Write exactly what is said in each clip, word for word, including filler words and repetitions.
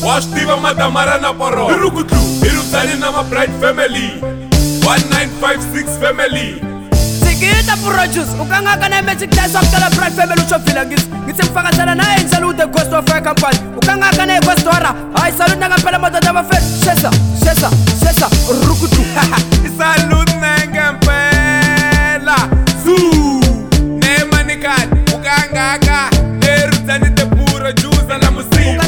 Washtiva Matamara na Poro Irukutlu Irutsani na ma Bright family one nine five six family Sigita produce ukanga kana magic dance of the Bright family ushofila ngisi ngithi mfakazana na angel with the ghost of fire company ukanga kana ghost ora ay salute ngempela madoda bafe shesa shesa shesa rukutu salute ngempela zu nemanikani ukanga ka erutsani te puro juice na musiba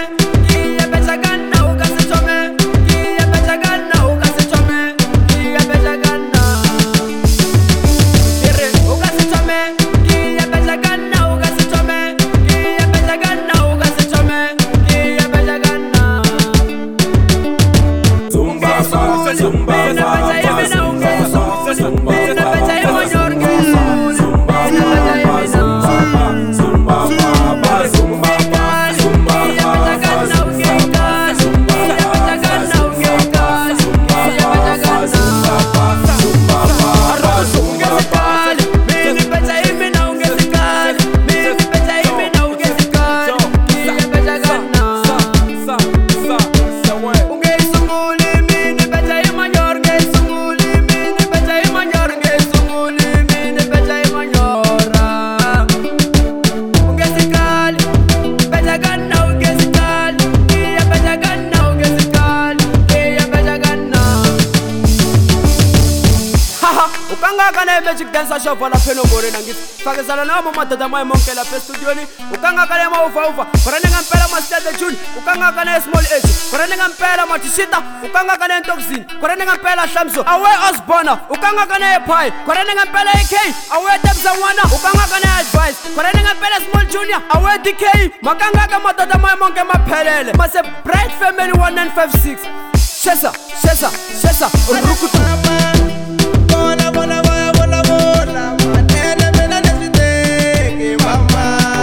ukanga kana magic dance show la pheno gore nangisi fakazana nabo madoda maye monke la pe studio ni ukanga kana ma ufa ufa korane ngampela ma state June ukanga kana small age korane ngampela ma tishita ukanga kana toxin korane ngampela Shamso awe Osbona ukanga kana pie korane ngampela A K awe Debza Wana ukanga kana advice korane ngampela small junior awe D K makanga ka madoda maye monke maphelele mase Bright family one nine five six shesa shesa shesa rukutu Bola bola bola bola bola manene mena nesiteke mama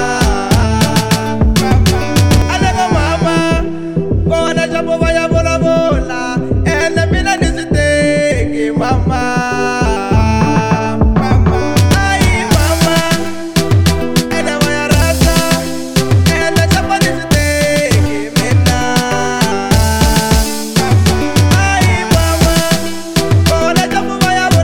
mama alaga mama bona jabo vaya bola bola ene mena nesiteke mama mama ai mama ene vaya rasa ene jabo nesiteke mena ai mama bona jabo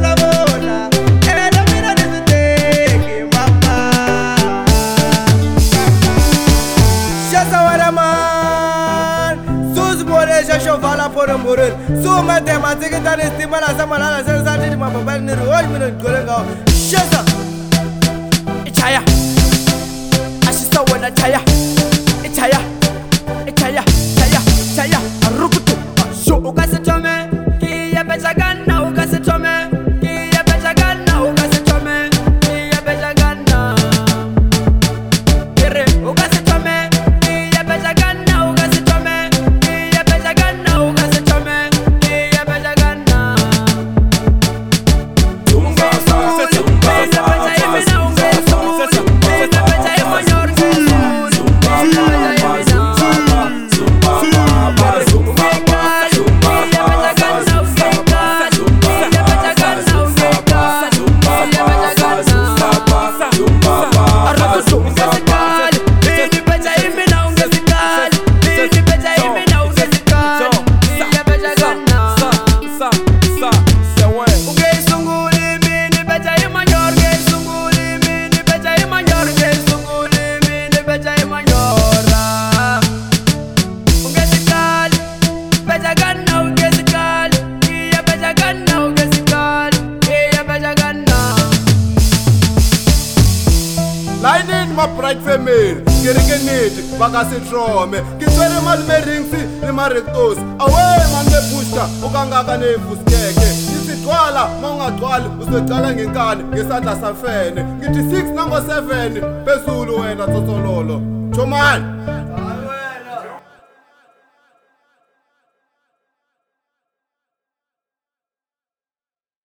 chovala por morir su matemática tan estima la semana la sensación de mamá para ni hoy me no colega shesa ichaya ashista wana chaya ichaya ichaya chaya chaya rukutu sho ukase chome ki ya pesa gana ukase chome ki ya pesa gana ukase chome ki ya pesa gana kere ukase chome ki ya pesa gana ukase chome Lightning ma Bright family Gerekeneti bakasitrome Kitwele malmeringsi ni marektos Awe mande pushta ukanga kane fuskeke Isitwala maungatwali uswetala ngenkani ngesandla safene Ngithi six nango seven phezulu wena tsotsololo Chomani